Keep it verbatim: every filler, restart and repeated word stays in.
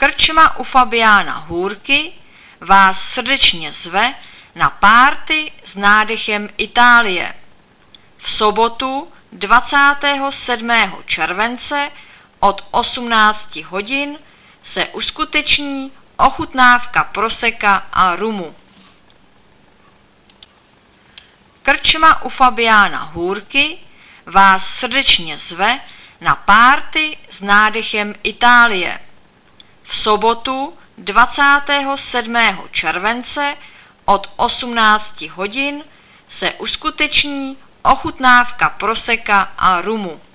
Krčma u Fabiána Hůrky vás srdečně zve na párty s nádechem Itálie. V sobotu dvacátého sedmého července od osmnácti hodin se uskuteční ochutnávka proseka a rumu. Krčma u Fabiána Hůrky vás srdečně zve na párty s nádechem Itálie. V sobotu dvacátého sedmého července od osmnácti hodin se uskuteční ochutnávka proseka a rumu.